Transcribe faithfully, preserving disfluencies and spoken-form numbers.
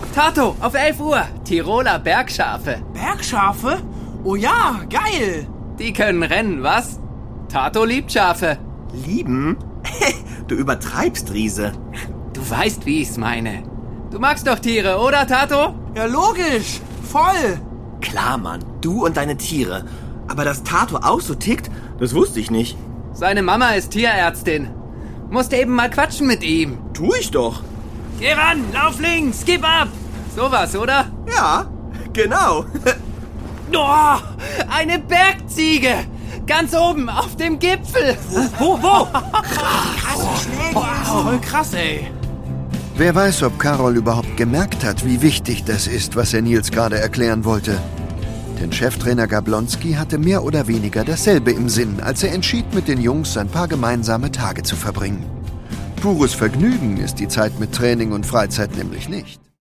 Tato, auf elf Uhr. Tiroler Bergschafe. Bergschafe? Oh ja, geil. Die können rennen, was? Tato liebt Schafe. Lieben? Du übertreibst, Riese. Du weißt, wie ich's meine. Du magst doch Tiere, oder, Tato? Ja, logisch. Voll. Klar, Mann. Du und deine Tiere. Aber dass Tato auch so tickt, das wusste ich nicht. Seine Mama ist Tierärztin. Musst eben mal quatschen mit ihm. Tu ich doch. Geh ran, lauf links, gib ab. Sowas, oder? Ja, genau. Oh, eine Bergziege. Ganz oben, auf dem Gipfel. Wo, wo? Krass, wie schnell die ist. Voll krass, ey. Wer weiß, ob Karol überhaupt gemerkt hat, wie wichtig das ist, was er Nils gerade erklären wollte. Denn Cheftrainer Gablonski hatte mehr oder weniger dasselbe im Sinn, als er entschied, mit den Jungs ein paar gemeinsame Tage zu verbringen. Pures Vergnügen ist die Zeit mit Training und Freizeit nämlich nicht.